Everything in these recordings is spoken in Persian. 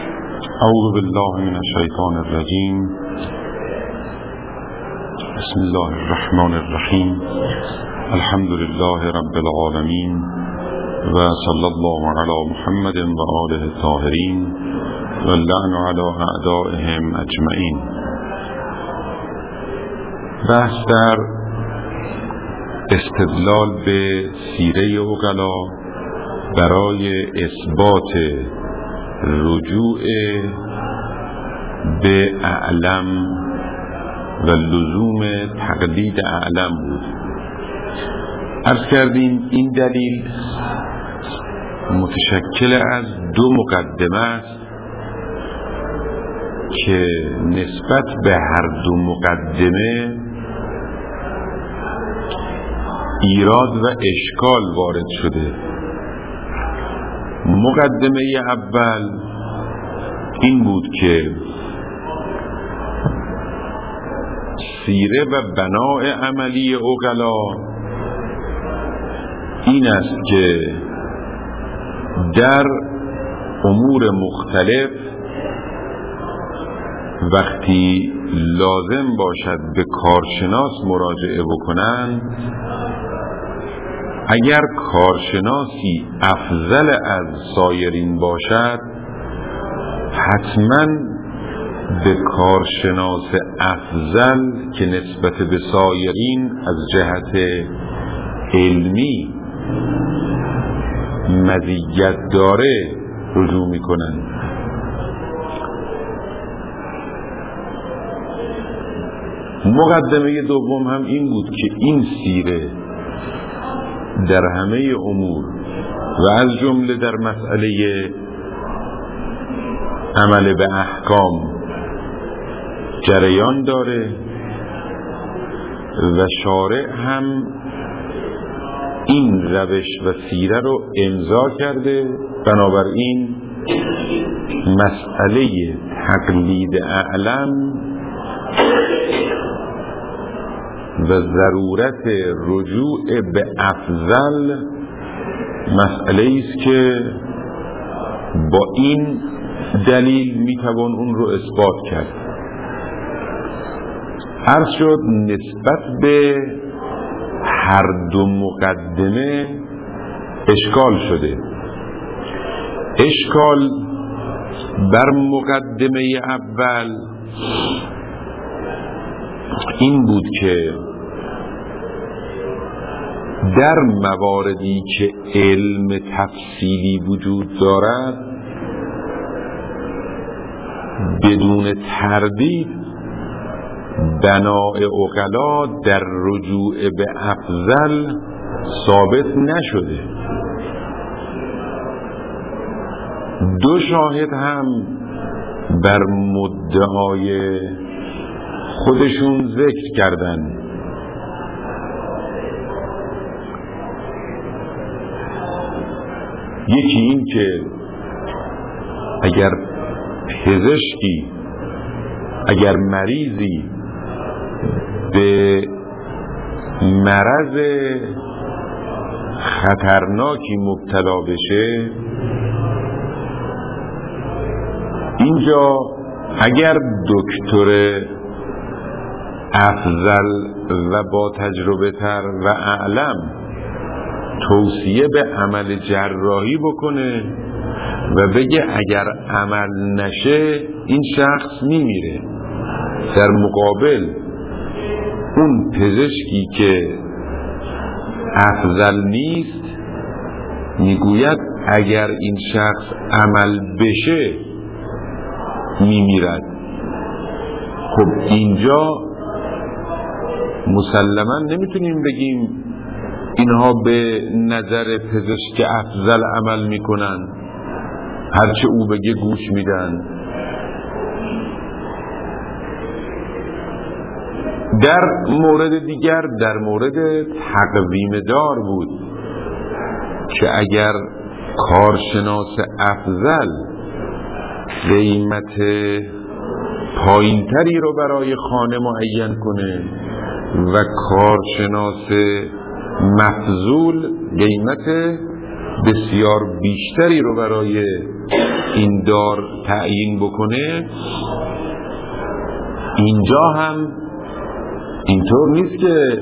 اعوذ بالله من الشیطان الرجیم. بسم الله الرحمن الرحیم. الحمد لله رب العالمین و صلی الله علی محمد و آله الطاهرین و اللعن علی اعدائهم اجمعین. بحث در استدلال به سیره عقلا برای اثبات رجوع به اعلم و لزوم تقلید اعلم بود. عرض کردیم این دلیل متشکل از دو مقدمه است که نسبت به هر دو مقدمه ایراد و اشکال وارد شده. مقدمه اول این بود که سیره و بناء عملی عقلا این است که در امور مختلف وقتی لازم باشد به کارشناس مراجعه بکنند، اگر کارشناسی افضل از سایرین باشد حتما به کارشناس افضل که نسبت به سایرین از جهت علمی مزیت داره رجوع میکنند. مقدمه دوم هم این بود که این سیره در همه امور و از جمله در مسئله عمل به احکام جریان داره و شارع هم این روش و سیره رو امضا کرده. بنابراین مسئله تقلید اعلم و ضرورت رجوع به افضل مسئله است که با این دلیل میتوان اون رو اثبات کرد. عرض شد نسبت به هر دو مقدمه اشکال شده. اشکال بر مقدمه اول این بود که در مواردی که علم تفصیلی وجود دارد بدون تردید بناء عقلا در رجوع به افضل ثابت نشده. دو شاهد هم بر مدعای خودشون ذکر کردن. یکی این که اگر پزشکی، اگر مریضی به مرض خطرناکی مبتلا بشه، اینجا اگر دکتر افضل و با تجربه تر و اعلم توصیه به عمل جراحی بکنه و بگه اگر عمل نشه این شخص میمیره، در مقابل اون پزشکی که افضل نیست میگوید اگر این شخص عمل بشه میمیرد. خب اینجا مسلما نمیتونیم بگیم اینها به نظر پزشک افضل عمل میکنن، هرچه او بگه گوش میدن. در مورد دیگر، در مورد تقویم دار بود که اگر کارشناس افضل قیمت پایینتری رو برای خانه معین کنه و کارشناس مفضول قیمت بسیار بیشتری رو برای این دار تعیین بکنه، اینجا هم اینطور نیست که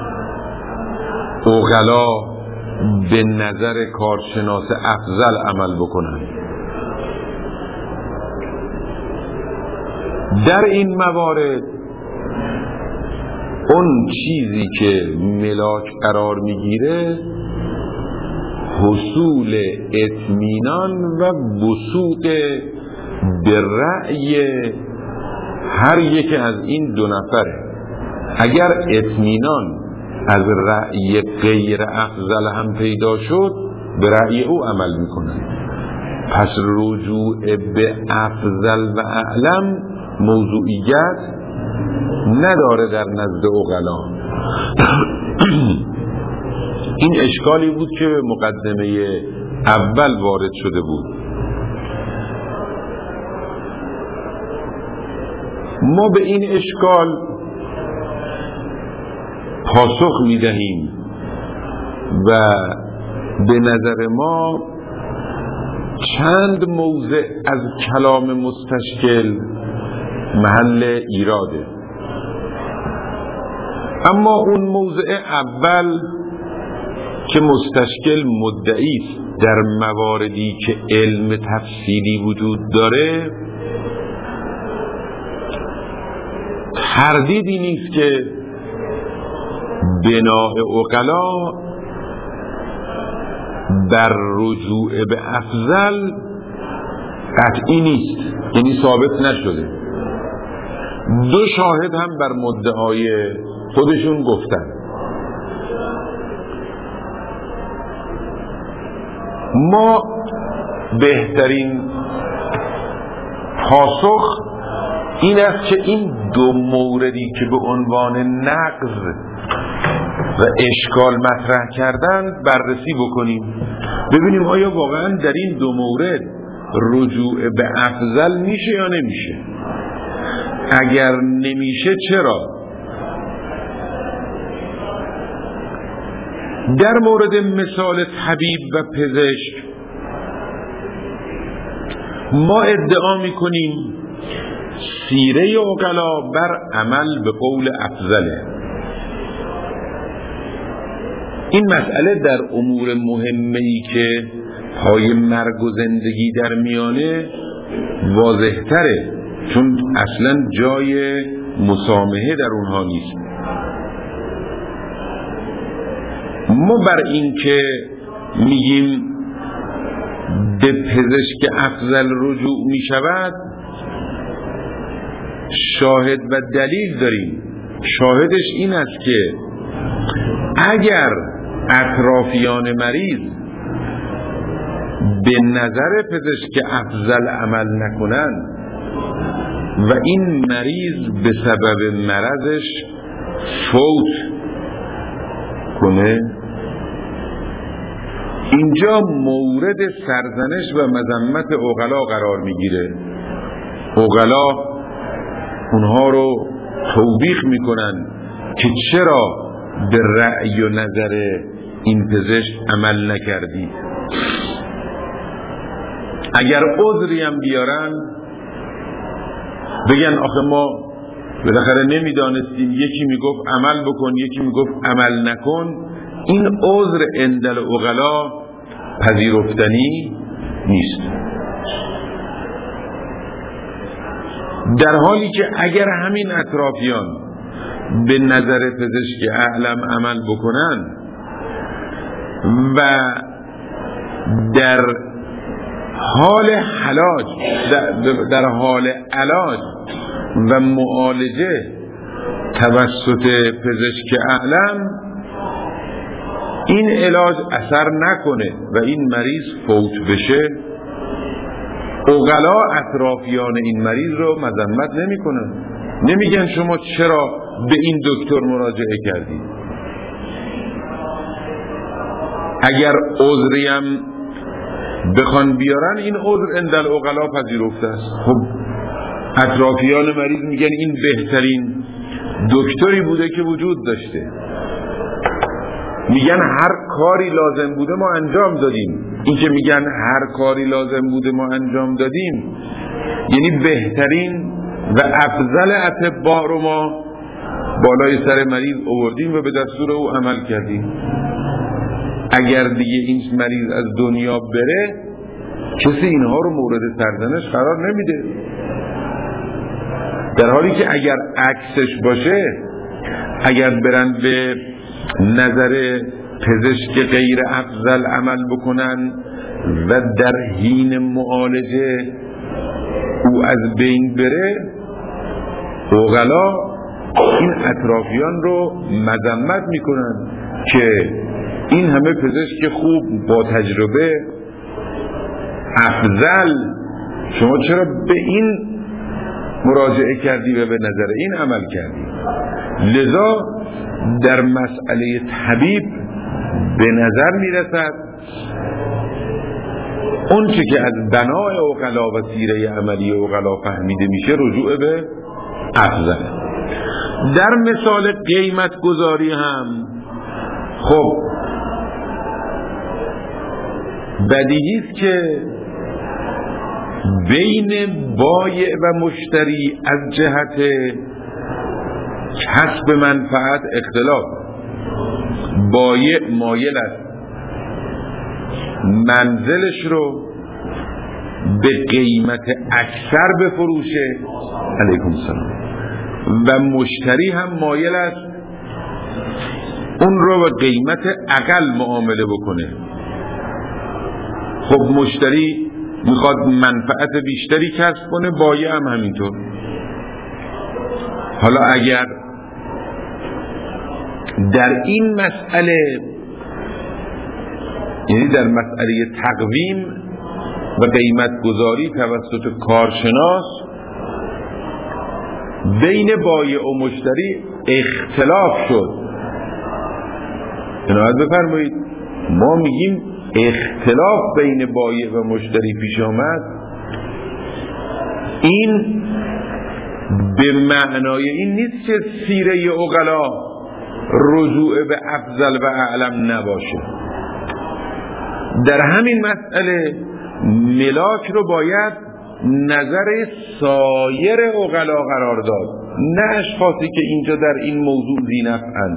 عقلا به نظر کارشناس افضل عمل بکنن. در این موارد اون چیزی که ملاک قرار میگیره حصول اطمینان و وثوق به رأی هر یک از این دو نفره. اگر اطمینان از رأی غیر افضل هم پیدا شد به رأی او عمل میکنن. پس رجوع به افضل و اعلم موضوعیت نداره در نزد عقلا. این اشکالی بود که مقدمه اول وارد شده بود. ما به این اشکال پاسخ میدهیم و به نظر ما چند موضع از کلام مستشکل محل ایراده. اما اون موضع اول که مستشکل مدعی است در مواردی که علم تفصیلی وجود داره، تردیدی نیست که بناء عقلا بر رجوع به افضل قطعی نیست، یعنی ثابت نشده. دو شاهد هم بر مدعای خودشون گفتن. ما بهترین پاسخ این است که این دو موردی که به عنوان نقض و اشکال مطرح کردن بررسی بکنیم، ببینیم آیا واقعا در این دو مورد رجوع به افضل میشه یا نمیشه. اگر نمیشه چرا؟ در مورد مثال طبیب و پزشک ما ادعا میکنیم سیره عقلا بر عمل به قول افضله. این مسئله در امور مهمه‌ای که پای مرگ و زندگی در میانه واضح تره، چون اصلا جای مسامحه در اونها نیست. ما بر این که میگیم به پزشک افضل رجوع میشود شاهد و دلیل داریم. شاهدش این است که اگر اطرافیان مریض به نظر پزشک افضل عمل نکنند و این مریض به سبب مرضش فوت کنه، اینجا مورد سرزنش و مذمت عقلا قرار میگیره. عقلا اونها رو توبیخ میکنن که چرا به رأی و نظر این پزشک عمل نکردید. اگر عذری هم بیارن بگن آخه ما بالاخره نمیدانستیم، یکی میگفت عمل بکن یکی میگفت عمل نکن، این عذر عند العقلا پذیرفتنی نیست. در حالی که اگر همین اطرافیان به نظر پزشک اعلم عمل بکنن و در حال علاج در حال علاج و معالجه توسط پزشک اعلم این علاج اثر نکنه و این مریض فوت بشه، عقلا اطرافیان این مریض رو مذمت نمی کنن. نمیگن شما چرا به این دکتر مراجعه کردید. اگر عذری هم بخوان بیارن این عذر عند العقلا پذیرفته است. خب اطرافیان مریض میگن این بهترین دکتری بوده که وجود داشته. میگن هر کاری لازم بوده ما انجام دادیم. این که میگن هر کاری لازم بوده ما انجام دادیم، یعنی بهترین و افضل اطباء رو ما بالای سر مریض آوردیم و به دستور او عمل کردیم. اگر دیگه این مریض از دنیا بره، کسی اینها رو مورد سرزنش قرار نمیده، در حالی که اگر عکسش باشه، اگر برن به نظر پزشک غیر افضل عمل بکنن و در حین معالجه او از بین بره، عقلا این اطرافیان رو مذمت میکنن که این همه پزشک خوب با تجربه افضل، شما چرا به این مراجعه کردی و به نظر این عمل کردی؟ لذا در مسئله طبیب به نظر میرسد اون چه که از بنای عقلا و سیره عملی عقلا فهمیده میشه رجوع به افضل. در مثال قیمت گذاری هم خب بدیهی است که بین بایع و مشتری از جهت کسب منفعت اختلاف. بایع مایل است منزلش رو به قیمت اکثر بفروشه، علیکم السلام، و مشتری هم مایل است اون رو به قیمت اقل معامله بکنه. خب مشتری میخواد منفعت بیشتری کسب کنه، بایع هم همینطور. حالا اگر در این مسئله، یعنی در مسئله تقویم و قیمت گذاری توسط کارشناس بین بایع و مشتری اختلاف شد، عنایت بفرمایید، ما میگیم اختلاف بین بایع و مشتری پیش آمد، این به معنای این نیست که سیره عقلا رجوع به افضل و اعلم نباشه. در همین مسئله ملاک رو باید نظر سایر عقلا قرار داد، نه اشخاصی که اینجا در این موضوع ذی نفعند.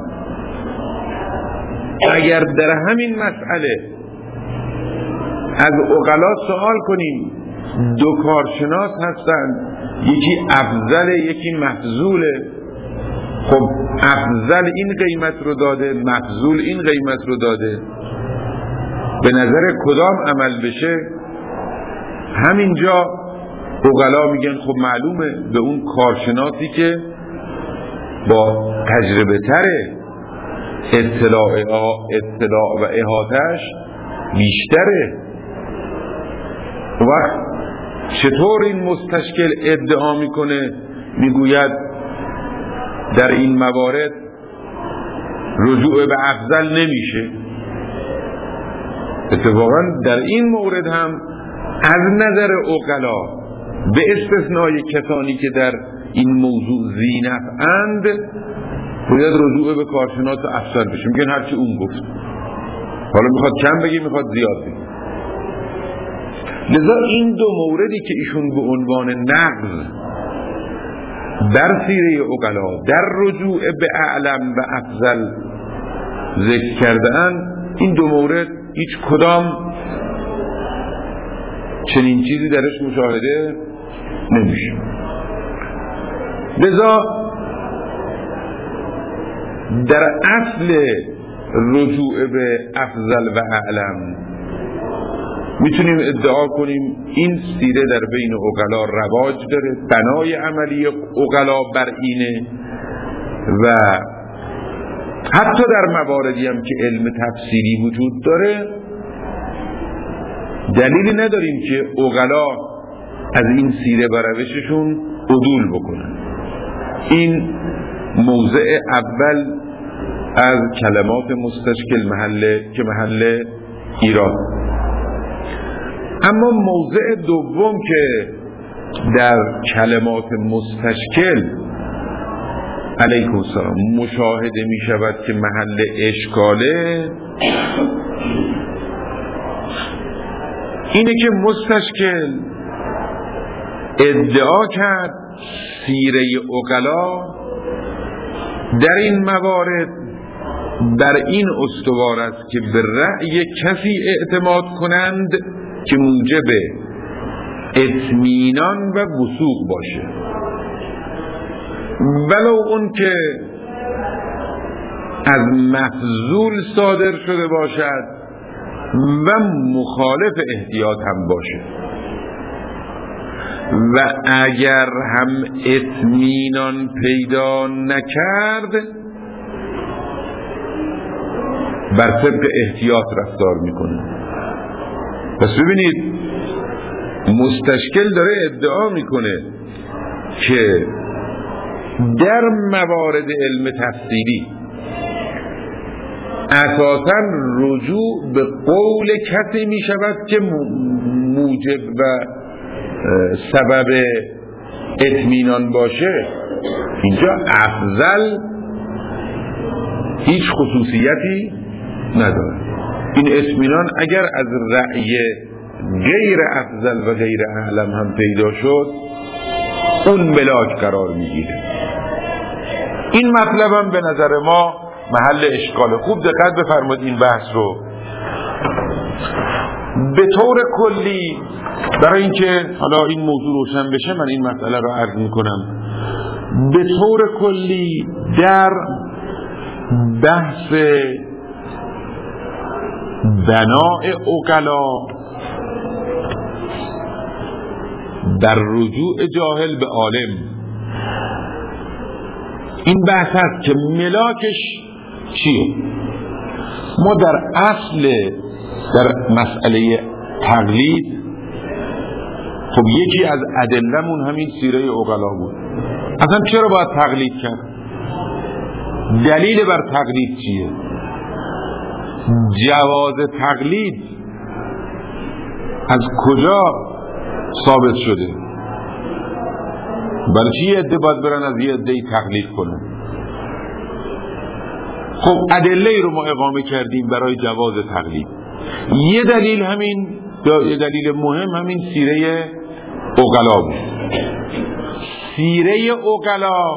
اگر در همین مسئله از عقلا سوال کنیم، دو کارشناس هستند، یکی افضل یکی مفضوله، خب افضل این قیمت رو داده، مفضول این قیمت رو داده، به نظر کدام عمل بشه؟ همینجا عقلا میگن خب معلومه به اون کارشناسی که با تجربه تره، اطلاع و احاطه‌اش بیشتره. وقت چطور این مستشکل ادعا میکنه، میگوید در این موارد رجوع به افضل نمیشه؟ اتفاقا در این مورد هم از نظر عقلا به استثنای کسانی که در این موضوع ذی نفعند باید رجوع به کارشناس افضل بشه. میگن هرچی اون گفت، حالا میخواد کم بگی میخواد زیاد بگی. لذا این دو موردی که ایشون به عنوان نقض در سیره عقلا در رجوع به اعلم و افضل ذکر کردن، این دو مورد هیچ کدام چنین چیزی درش مشاهده نمیشه. لذا در اصل رجوع به افضل و اعلم میتونیم ادعا کنیم این سیره در بین عقلا رواج داره، بنای عملی عقلا بر اینه، و حتی در مواردی هم که علم تفسیری وجود داره دلیلی نداریم که عقلا از این سیره و روششون عدول بکنن. این موضع اول از کلمات مستشکل محل ایراد. اما موضع دوم که در کلمات مستشکل علیکم السلام مشاهده می شود که محل اشکاله، اینه که مستشکل ادعا کرد سیره عقلا در این موارد در این استوار است که به رأی کسی اعتماد کنند که موجب اطمینان و وثوق باشه، ولو اون که از مفضول صادر شده باشد و مخالف احتیاط هم باشه، و اگر هم اطمینان پیدا نکرد بر طبق احتیاط رفتار میکنه. پس ببینید مستشکل داره ادعا میکنه که در موارد علم تفسیری اساساً رجوع به قول کسی می شود که موجب و سبب اطمینان باشه. اینجا افضل هیچ خصوصیتی نداره. این اطمینان اگر از رأی غیر افضل و غیر اعلم هم پیدا شد اون ملاک قرار میگیره. این مطلب هم به نظر ما محل اشکال. خوب دقت بفرمایید این بحث رو. به طور کلی برای اینکه حالا این موضوع روشن بشه من این مسئله رو عرض میکنم. به طور کلی در بحث بناء عقلا در رجوع جاهل به عالم این بحث هست که ملاکش چیه؟ ما در اصل در مسئله تقلید خب یکی از ادلمون همین سیره عقلا بود. اصلا چرا باید تقلید کرد؟ دلیل بر تقلید چیه؟ جواز تقلید از کجا ثابت شده؟ برای چی یه عده باید برن از یه عده تقلید کنن؟ خب ادله رو ما اقامه کردیم برای جواز تقلید. یه دلیل همین، یه دلیل مهم همین سیره عقلا بود. سیره عقلا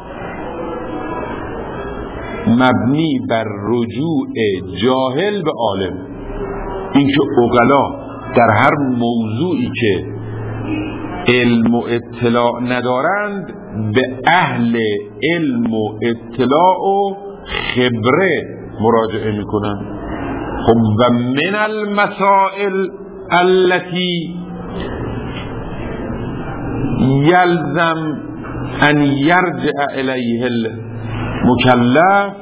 مبنی بر رجوع جاهل به عالم. اینکه عقلا در هر موضوعی که علم و اطلاع ندارند به اهل علم و اطلاع و خبره مراجعه میکنند. خب و من المسائل التي یلزم ان یرجع الیه المکلف،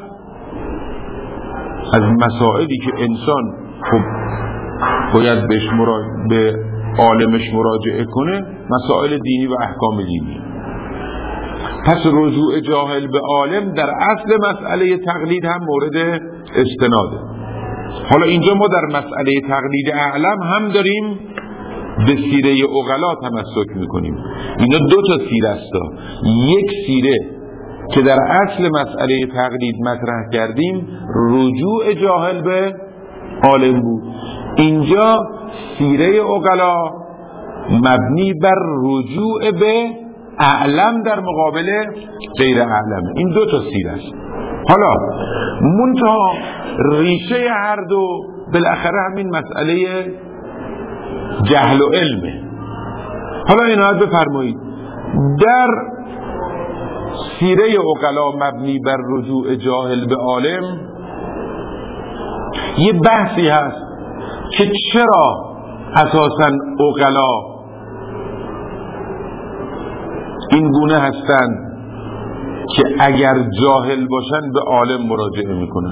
از مسائلی که انسان خب باید به عالمش مراجعه کنه، مسائل دینی و احکام دینی. پس رجوع جاهل به عالم در اصل مسئله تقلید هم مورد استناده. حالا اینجا ما در مسئله تقلید اعلم هم داریم به سیره عقلا تمسک میکنیم. اینا دو تا سیره است. یک سیره که در اصل مسئله تقلید مطرح کردیم رجوع جاهل به عالم بود. اینجا سیره عقلا مبنی بر رجوع به اعلم در مقابل غیر اعلم. این دو تا سیره است. حالا منتها ریشه هر دو بالاخره همین مسئله جهل و علمه. حالا عنایت بفرمایید در سیره عقلا مبنی بر رجوع جاهل به عالم یه بحثی هست که چرا اساساً عقلا این گونه هستند که اگر جاهل باشن به عالم مراجعه میکنن.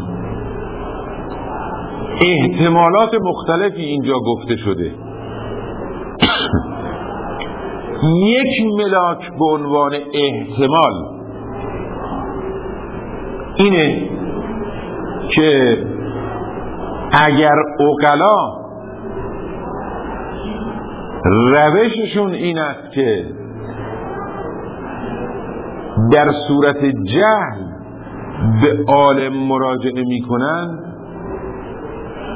احتمالات مختلفی اینجا گفته شده. یک ملاک به عنوان احتمال اینه که اگر عقلا روششون این است که در صورت جهل به عالم مراجعه میکنن،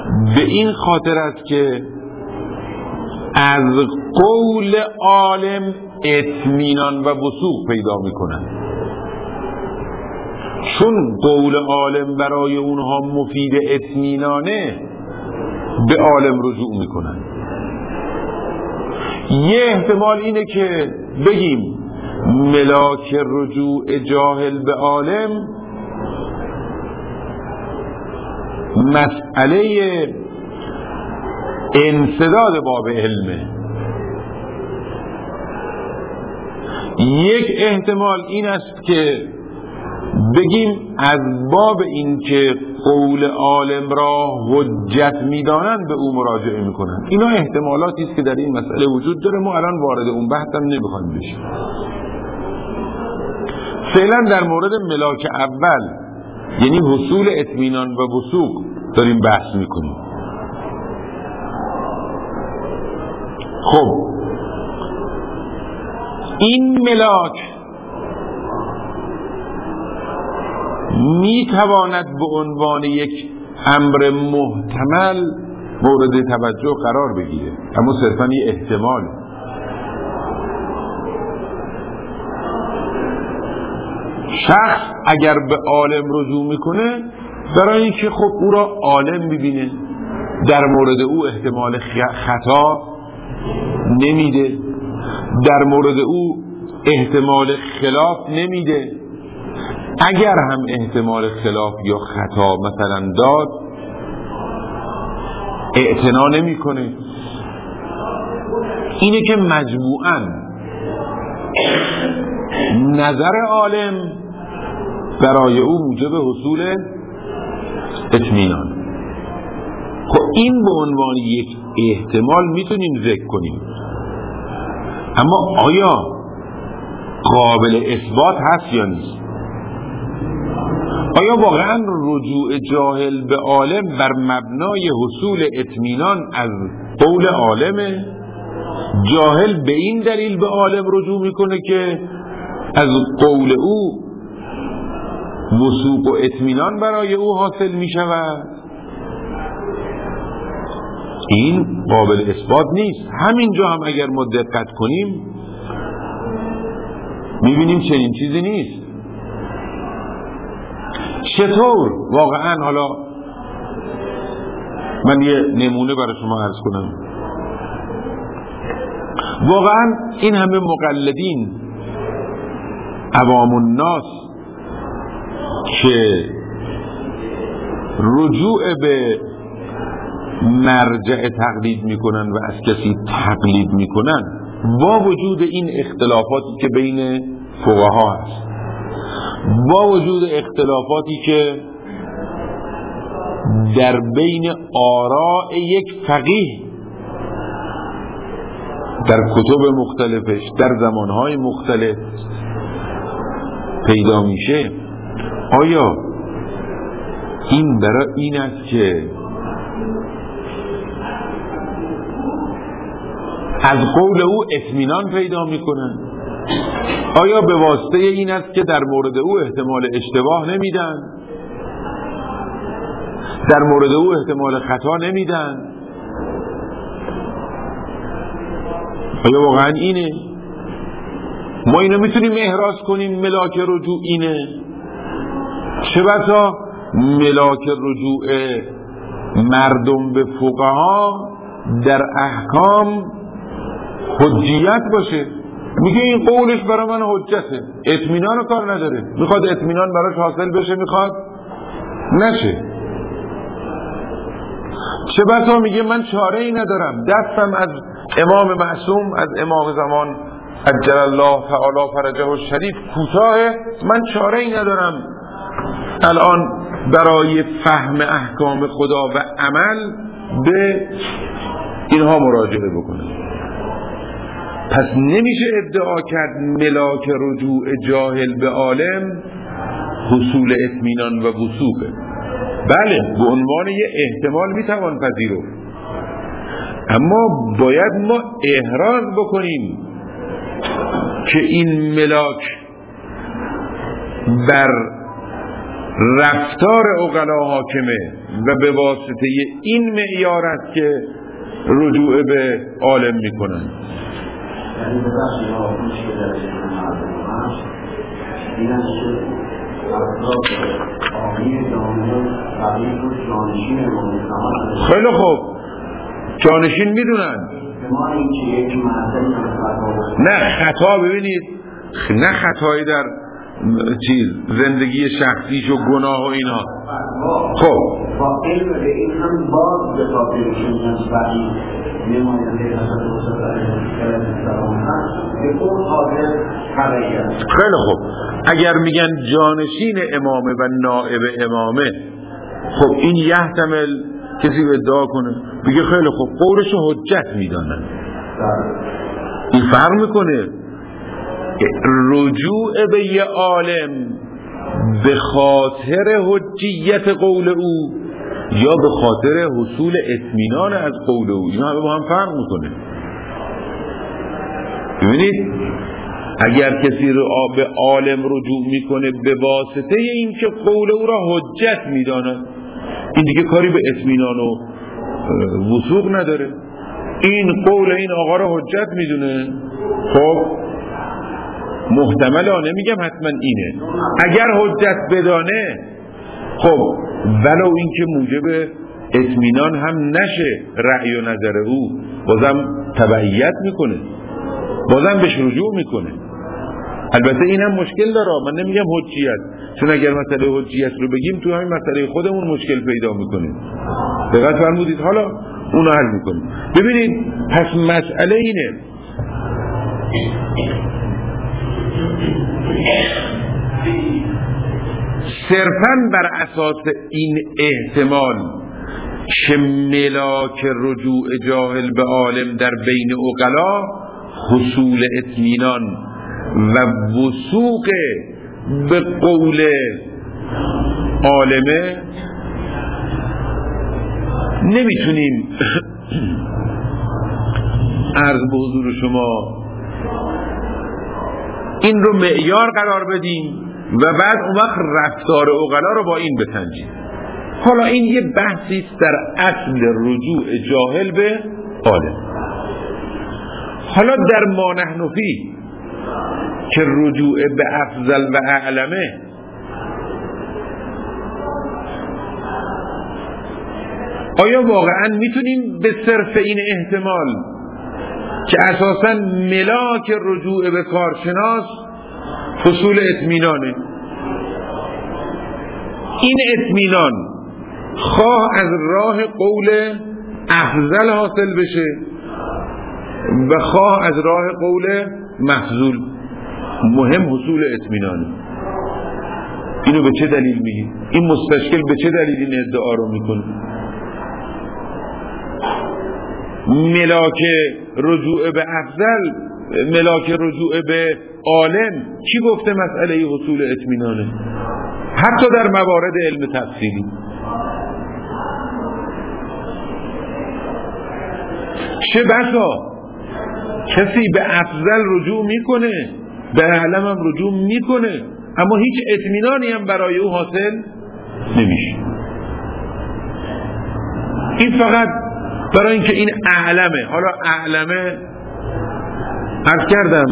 به این خاطر است که از قول عالم اطمینان و وثوق پیدا میکنن، چون قول عالم برای اونها مفید اطمینانه به عالم رجوع میکنن. یه احتمال اینه که بگیم ملاک رجوع جاهل به عالم مسئله انسداد باب علمه. یک احتمال این است که بگیم از باب این که قول عالم را حجت میدانند به او مراجعه میکنند. اینا احتمالاتی است که در این مسئله وجود داره، ما الان وارد اون بحث هم نمیخوایم بشیم. فعلا در مورد ملاک اول یعنی حصول اطمینان و وثوق داریم بحث میکنیم. خب این ملاک میتواند به عنوان یک امر محتمل مورد توجه قرار بگیره، اما صرفاً یه احتمال. شخص اگر به عالم رجوع میکنه برای اینکه خب او را عالم ببینه، در مورد او احتمال خطا نمیده، در مورد او احتمال خلاف نمیده. اگر هم احتمال خلاف یا خطا مثلا داد اعتنا نمیکنه. اینه که مجموعاً نظر عالم برای او موجب حصول اطمینان. خب این به عنوان یک احتمال میتونیم ذکر کنیم، اما آیا قابل اثبات هست یا نیست؟ آیا واقعا رجوع جاهل به عالم بر مبنای حصول اطمینان از قول عالمه؟ جاهل به این دلیل به عالم رجوع میکنه که از قول او وثوق و اطمینان برای او حاصل میشود؟ این قابل اثبات نیست. همینجا هم اگر ما دقت کنیم میبینیم چنین چیزی نیست. چطور واقعا؟ حالا من یه نمونه برای شما عرض کنم. واقعا این همه مقلدین عوام الناس که رجوع به مرجع تقلید میکنن و از کسی تقلید میکنن، با وجود این اختلافاتی که بین فقها هست، با وجود اختلافاتی که در بین آراء یک فقیه در کتب مختلفش در زمانهای مختلف پیدا میشه، آیا این برای این است که از قول او اطمینان پیدا میکنن؟ آیا به واسطه این است که در مورد او احتمال اشتباه نمیدن؟ در مورد او احتمال خطا نمیدن؟ آیا واقعا اینه؟ ما اینو میتونیم احراز کنیم ملاک رجوع اینه؟ چه بسا ملاک رجوع مردم به فقها در احکام حجیت باشه. میگه این قولش برای من حجته، اطمینان رو کار نداره، میخواد اطمینان براش حاصل بشه، میخواد نشه. چه بسا میگه من چاره ای ندارم، دستم از امام معصوم، از امام زمان عجل الله تعالی فرجه الشریف کوتاه، من چاره ای ندارم الان برای فهم احکام خدا و عمل به اینها مراجعه بکنم. پس نمیشه ادعا کرد ملاک رجوع جاهل به عالم حصول اطمینان و وثوقه. بله، به عنوان یه احتمال میتوان پذیرفت، اما باید ما احراز بکنیم که این ملاک بر رفتار عقلا حاکمه و به واسطه این معیار است که رجوع به عالم میکنن. یعنی به بخشی ها مشکل در مردم هست دیدن شد افراد آقای جامعه قبیل و جانشین مستمر. خیلی خوب، جانشین میدونن نه خطا. ببینید نه خطایی در زندگی شخصیش و گناه و اینها. خب با علم به این هم باز به خاطرشون نسبتی نماینده حضرت مصطفی علیه السلام هست به اون حاضر خبری. خیلی خوب، اگر میگن جانشین امامه و نائب امامه، خب این یحتمل کسی ادعا کنه بگه خیلی خوب قولشو حجت میدانن. این فرق میکنه رجوع به یه عالم به خاطر حجیت قول او یا به خاطر حصول اطمینان از قول او. این همه با هم فرق میکنه. ببینید اگر کسی رو به عالم رجوع میکنه به واسطه این که قول او را حجت میداند، این دیگه کاری به اطمینان و وثوق نداره. این قول این آقا را حجت میدونه، خب محتمل نمیگم حتما اینه. اگر حجت بدانه خب ولو این که موجب اطمینان هم نشه رأی و نظر او، بازم تبعیت میکنه، بازم بهش رجوع میکنه. البته این هم مشکل داره، من نمیگم حجیت، چون اگر مسئله حجیت رو بگیم تو همین مسئله خودمون مشکل پیدا میکنه. دقت فرمودید؟ حالا اونو حل میکنیم. ببینید پس مسئله اینه صرفاً بر اساس این احتمال که ملاک رجوع جاهل به عالم در بین عقلا حصول اطمینان و وثوق به قول عالمه، نمیتونیم عرض به حضور شما این رو معیار قرار بدیم و بعد اون وقت رفتار عقلا رو با این بسنجیم. حالا این یه بحثی است در اصل رجوع جاهل به عالم. حالا در ما نحن فی که رجوع به افضل و اعلمه، آیا واقعا میتونیم به صرف این احتمال که اساساً ملاک رجوع به کارشناس حصول اطمینانه، این اطمینان خواه از راه قول افضل حاصل بشه و خواه از راه قول مفضول، مهم حصول اطمینانه، اینو به چه دلیل میگی؟ این مستشکل به چه دلیل این ادعا رو میکنه؟ ملاک رجوع به افضل، ملاک رجوع به عالم، کی گفته مسئله حصول اطمینانه؟ حتی در موارد علم تفصیلی. چه بسا کسی به افضل رجوع میکنه، به اعلم هم رجوع میکنه، اما هیچ اطمینانی هم برای او حاصل نمیشه. این فقط برای اینکه این اعلمه. حالا اعلمه عرض کردم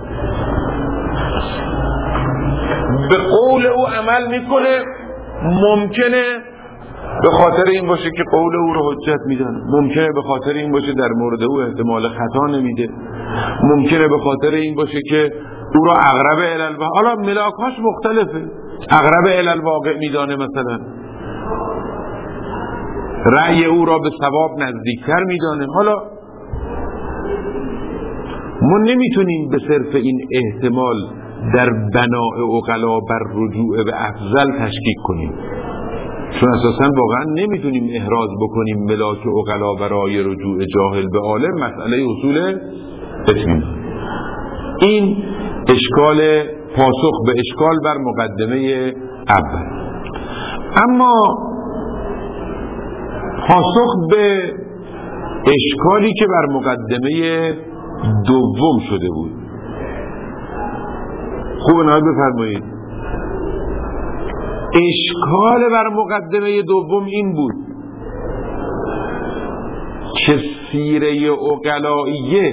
به قول او عمل میکنه، ممکنه به خاطر این باشه که قول او رو حجت میدانه، ممکنه به خاطر این باشه در مورد او احتمال خطا نمیده، ممکنه به خاطر این باشه که او را اقرب الی الواقع، حالا ملاکاش مختلفه، اقرب الی الواقع میدانه، مثلا رأی او را به صواب نزدیکتر میدانه. حالا ما نمیتونیم به صرف این احتمال در بناء عقلا بر رجوع به افضل تشکیک کنیم، چون اساساً واقعا نمیتونیم احراز بکنیم ملاک عقلا برای رجوع جاهل به عالم مسئله اصول اطمینان. این اشکال پاسخ به اشکال بر مقدمه اول. اما پاسخ به اشکالی که بر مقدمه دوم شده بود، خوب نهایت بفرمایید. اشکال بر مقدمه دوم این بود که سیره عقلائیه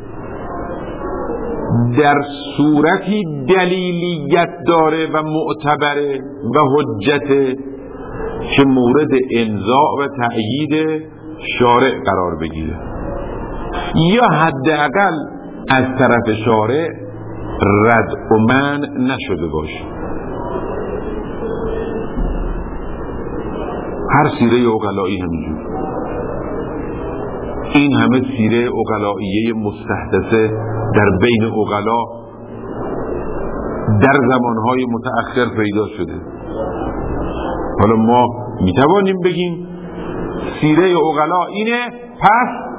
در صورتی دلیلیت داره و معتبره و حجته که مورد امضاء و تأیید شارع قرار بگیره، یا حداقل از طرف شارع رد و منع نشده باشه. هر سیره عقلایی همینجور. این همه سیره عقلائیه مستحدثه در بین عقلا در زمانهای متأخر پیدا شده. حالا ما میتوانیم بگیم سیره عقلا اینه، پس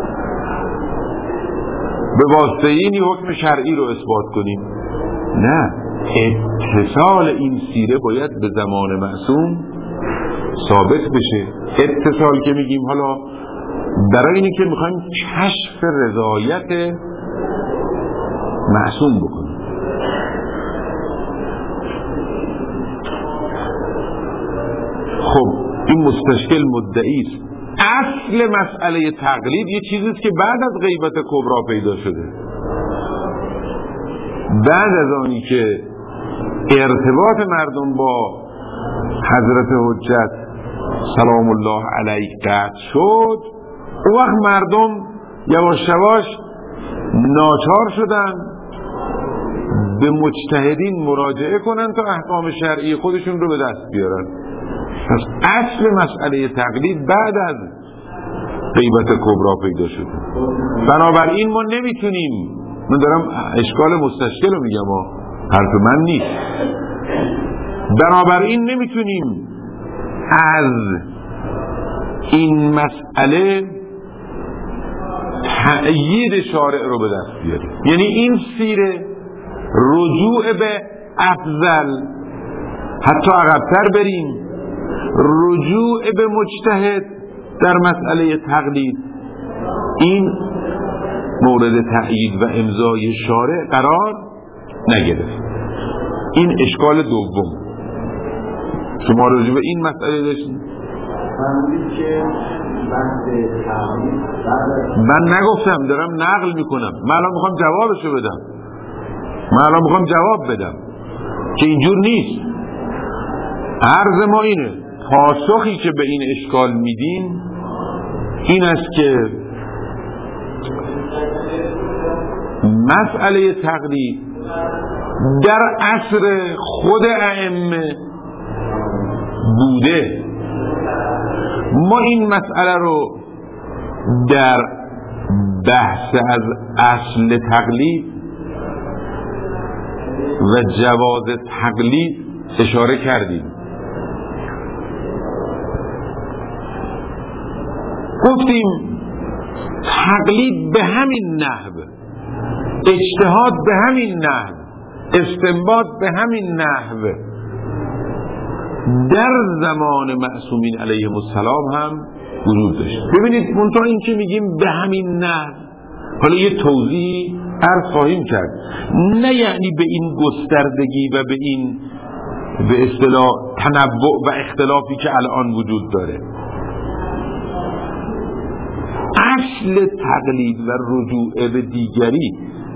به واسطه اینی حکم شرعی رو اثبات کنیم؟ نه، اتصال این سیره باید به زمان معصوم ثابت بشه. اتصال که میگیم حالا برای اینی که میخوایم کشف رضایت معصوم بکنیم. خب این مستشکل مدعی است. اصل مسئله تقلید یه چیزیست که بعد از غیبت کبرا پیدا شده، بعد از آنی که ارتباط مردم با حضرت حجت سلام الله علیه قطع شد، اون وقت مردم یواش یواش ناچار شدن به مجتهدین مراجعه کنن تا احکام شرعی خودشون رو به دست بیارن. پس اصل مسئله تقلید بعد از غیبت کبرا پیدا شده. بنابراین ما نمیتونیم، من دارم اشکال مستشکل رو میگم، حرف من نیست، بنابراین نمیتونیم از این مسئله تأیید شارع رو به دست بیاریم. یعنی این سیره رجوع به افضل، حتی عقب‌تر بریم، رجوع به مجتهد در مسئله تقلید، این مورد تأیید و امضای شارع قرار نگرفت. این اشکال دوم. شما راجع به این مسئله داشتید؟ من نگفتم، دارم نقل میکنم. من الان میخوام جوابشو بدم. من الان میخوام جواب بدم که اینجور نیست. عرض ما اینه، پاسخی که به این اشکال میدین این است که مسئله تقلید در عصر خود ائمه بوده. ما این مسئله رو در بحث از اصل تقلید و جواز تقلید اشاره کردیم. گفتیم تقلید به همین نحو، اجتهاد به همین نحو، استنباط به همین نحو در زمان معصومین علیهم السلام هم وجود داشت. ببینید منتها این که میگیم به همین نحو، حالا یه توضیح عرض خواهیم کرد، نه یعنی به این گستردگی و به این به اصطلاح تنوع و اختلافی که الان وجود داره. اصل تقلید و رجوع به دیگری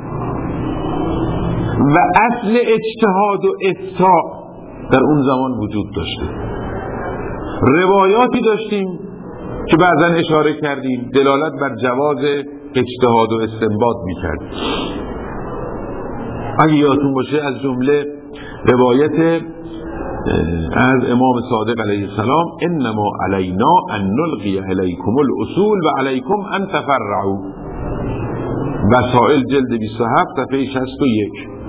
و اصل اجتهاد و افتاء در اون زمان وجود داشته. روایاتی داشتیم که بعضا اشاره کردیم دلالت بر جواز اجتهاد و استنباط می‌کرد. اگه یادتون باشه از جمله روایت از امام صادق علیه السلام انما علینا ان نلقی علیکم الاصول و علیکم ان تفرعوا، وسائل جلد 27 صفحه 61،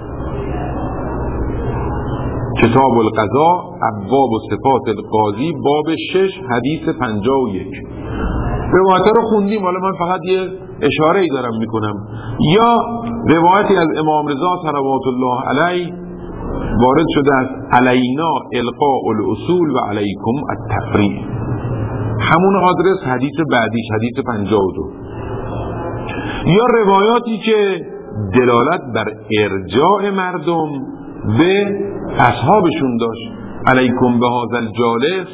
کتاب القضاء ابواب و صفات القاضی باب 6 حدیث 51. روایت رو خوندیم، حالا من فقط یه اشاره‌ای دارم میکنم. یا روایتی از امام رضا صلوات الله علیه وارد شده است علینا القاء الاصول و علیکم التفریع، همون آدرس حدیث بعدیش حدیث 52. یا روایاتی که دلالت بر ارجاع مردم به اصحابشون داشت، علیکم به هذا الجالس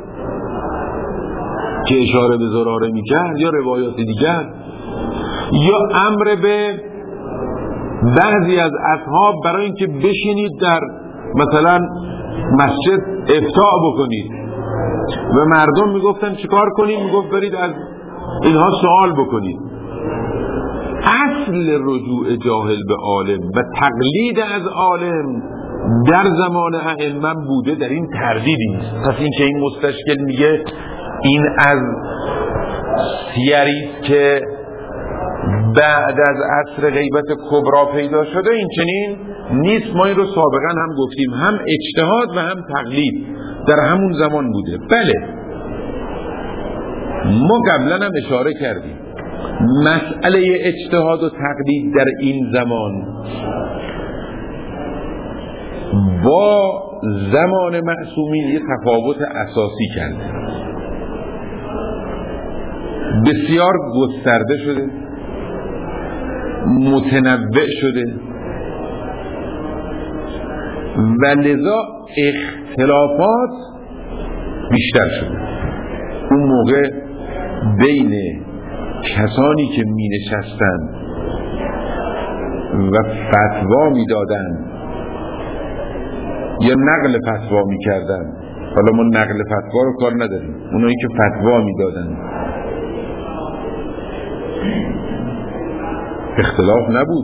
که اشاره به زراره میکرد، یا روایات دیگر، یا امر به بعضی از اصحاب برای اینکه بشینید در مثلا مسجد افتاء بکنید و مردم میگفتن چیکار کنید؟ میگفت برید از اینها سوال بکنید. اصل رجوع جاهل به عالم و تقلید از عالم در زمان ائمه بوده، در این تردیدی نیست. پس این که این مستشکل میگه این از سیری است که بعد از عصر غیبت کبرا پیدا شده، این چنین نیست. ما این رو سابقا هم گفتیم، هم اجتهاد و هم تقلید در همون زمان بوده. بله، ما قبلا هم اشاره کردیم مسئله اجتهاد و تقلید در این زمان با زمان معصومین یه تفاوت اساسی کرده، بسیار گسترده شده، متنوع شده و لذا اختلافات بیشتر شده. اون موقع بین کسانی که می نشستن و فتوا می دادن یا نقل فتوا می کردن، حالا ما نقل فتوا رو کار نداریم، اونایی که فتوا می دادن اختلاف نبود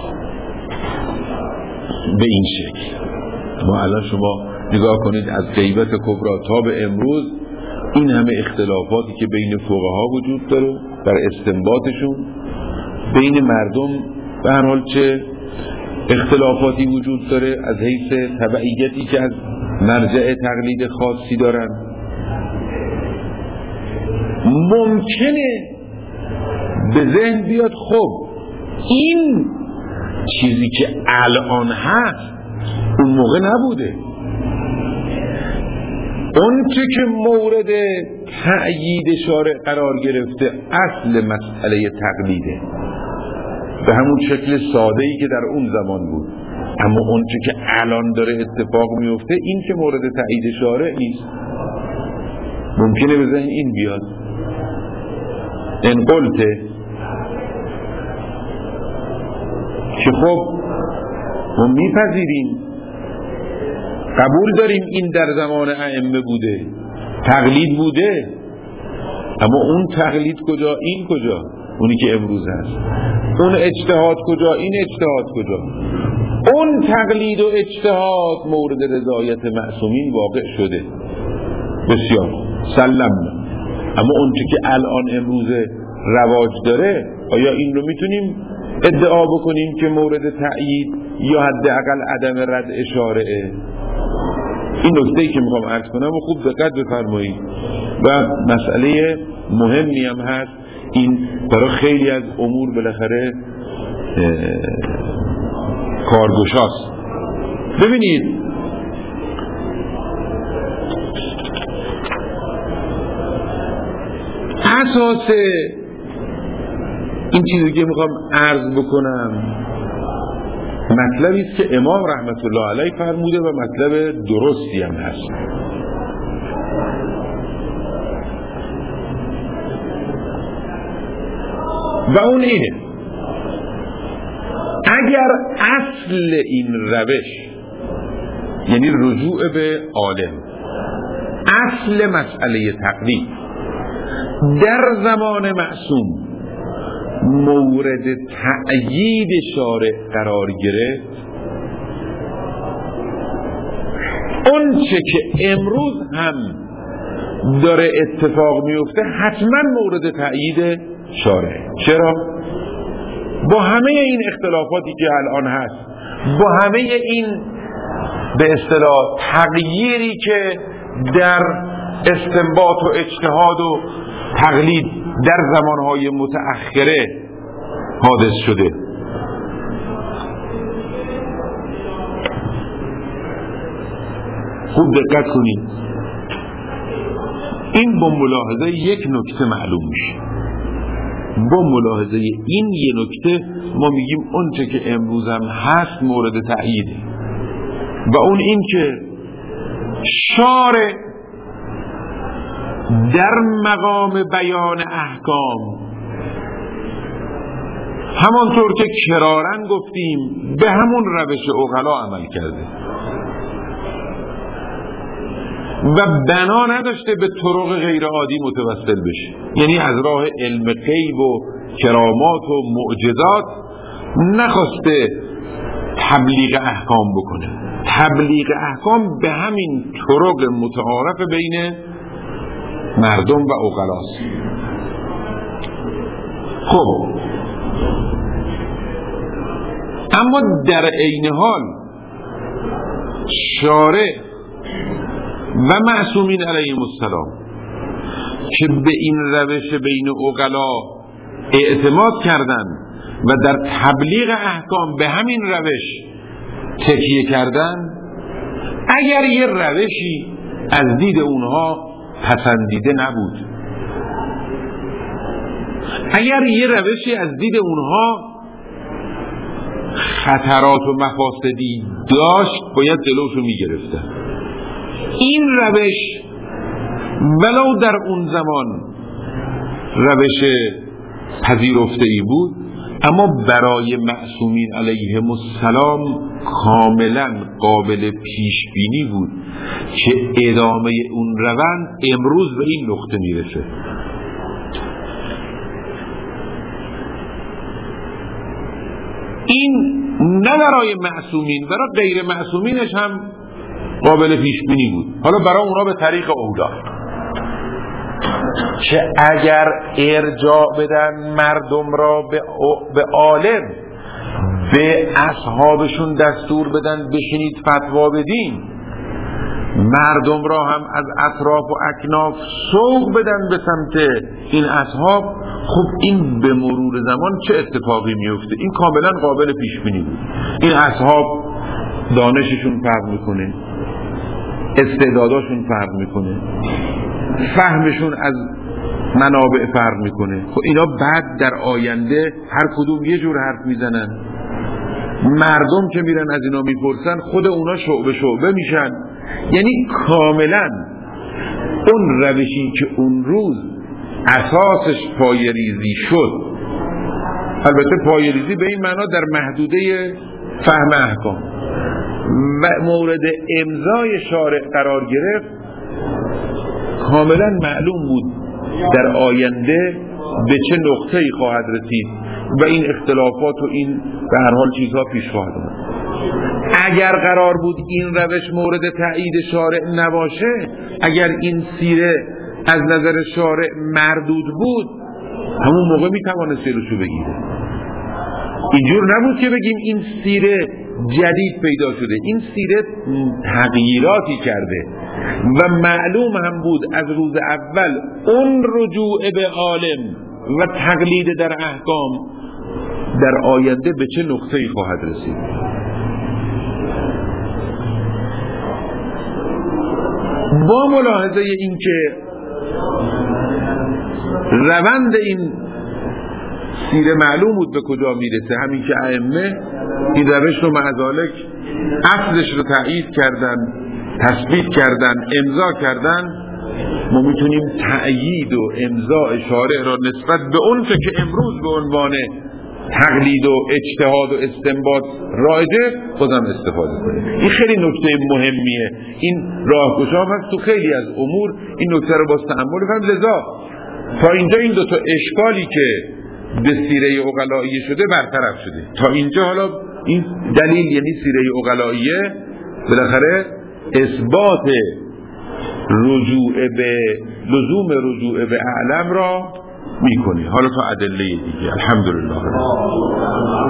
به این شکل. ما الان شما نگاه کنید از غیبت کبرا تا به امروز این همه اختلافاتی که بین فقها وجود داره در استنباطشون، بین مردم به هر حال چه اختلافاتی وجود داره از حیث تبعیتی که از مرجع تقلید خاصی دارن. ممکنه به ذهن بیاد خب این چیزی که الان هست اون موقع نبوده، اون چه که مورد تأیید شارع قرار گرفته اصل مسئله تقلیده به همون شکل ساده‌ای که در اون زمان بود، اما اون چه که الان داره اتفاق میفته این که مورد تأیید شارع نیست. ممکنه به ذهن این بیاد ان قلته که خب ما میپذیریم، قبول داریم این در زمان ائمه بوده، تقلید بوده، اما اون تقلید کجا؟ این کجا؟ اونی که امروز هست. اون اجتهاد کجا؟ این اجتهاد کجا؟ اون تقلید و اجتهاد مورد رضایت معصومین واقع شده، بسیار سلمنا. اما اون چی که الان امروز رواج داره، آیا این رو میتونیم ادعا بکنیم که مورد تأیید یا حداقل عدم رد اشارهه؟ این نکته‌ای که میخوام عرض کنم و خوب دقت بفرمایید و مسئله مهمی هم هست. این برای خیلی از امور بالاخره کارگشاست. ببینید اساس این چیزی که میخوام عرض بکنم مطلبی است که امام رحمت الله علیه فرموده و مطلب درستی هم هست. و اون اینه: اگر اصل این روش، یعنی رجوع به عالم، اصل مسئله تقلید در زمان معصوم مورد تأیید شارع قرار گرفت، اون چه که امروز هم داره اتفاق میفته حتما مورد تأیید شارع. چرا؟ با همه این اختلافاتی که الان هست، با همه این به اصطلاح تغییری که در استنباط و اجتهاد و تقلید در زمانهای متأخره حادث شده، خوب دقت کنید. این با ملاحظه یک نکته معلوم میشه. با ملاحظه این یک نکته ما میگیم اون چه که امروز هم هست مورد تأییده، و اون این که شارع در مقام بیان احکام همانطور که کرارن گفتیم به همون روش عقلا عمل کرده و بنا نداشته به طرق غیر عادی متوسل بشه، یعنی از راه علم غیب و کرامات و معجزات نخواسته تبلیغ احکام بکنه. تبلیغ احکام به همین طرق متعارف بین مردم و عقلاست. خب اما در عین حال شارع و معصومین علیهم السلام که به این روش بین عقلا اعتماد کردن و در تبلیغ احکام به همین روش تکیه کردن، اگر یه روشی از دید اونها پسندیده نبود، اگر یه روشی از دید اونها خطرات و مفاسدی داشت، باید جلوشو میگرفتن. این روش ولو در اون زمان روش پذیرفته ای بود، اما برای معصومین علیهم السلام کاملا قابل پیش بینی بود که ادامه اون روند امروز به این نقطه میرسه. این نه برای معصومین، برای غیر معصومینش هم قابل پیش بینی بود. حالا برای اونا به طریق اولا که اگر ارجاع بدن مردم را به عالم، به اصحابشون دستور بدن بشینید فتوا بدین، مردم را هم از اطراف و اکناف سوق بدن به سمت این اصحاب، خب این به مرور زمان چه اتفاقی میفته؟ این کاملا قابل پیش بینی بود. این اصحاب دانششون فرق میکنه، استعداداشون فرق میکنه، فهمشون از منابع فرق میکنه. خب اینا بعد در آینده هر کدوم یه جور حرف میزنن، مردم که میرن از اینا میپرسن خود اونا شعبه شعبه میشن. یعنی کاملا اون روشی که اون روز اساسش پایه‌ریزی شد، البته پایه‌ریزی به این معنا در محدوده فهم احکام و مورد امضای شارع قرار گرفت، کاملا معلوم بود در آینده به چه نقطه‌ای خواهد رسید و این اختلافات و این به هر حال چیزها پیش خواهد آمد. اگر قرار بود این روش مورد تایید شارع نباشه، اگر این سیره از نظر شارع مردود بود، همون موقع میتوانست جلوشو بگیره. اینجور نبود که بگیم این سیره جدید پیدا شده، این سیره تغییراتی کرده و معلوم هم بود از روز اول اون رجوع به عالم و تقلید در احکام در آینده به چه نقطه‌ای خواهد رسید. با ملاحظه این که روند این سیره معلوم بود به کجا میرسه، همین که ائمه این روش رو معذالک اصلش رو تایید کردن، تثبیت کردن، امضا کردن، ما میتونیم تأیید و امضاء شارع را نسبت به اون که امروز به عنوان تقلید و اجتهاد و استنباط رایجه بازم استفاده کنیم. این خیلی نکته مهمیه، این راهگشا هست تو خیلی از امور، این نکته رو باز تأمل کنیم. لذا تا اینجا این دو تا اشکالی که به سیره عقلائیه شده برطرف شده. تا اینجا حالا این دلیل، یعنی سیره عقلائیه بالاخره اثبات رجوع به لزوم رجوع به اعلم را میکنه. حالا تا ادله دیگه. الحمدلله.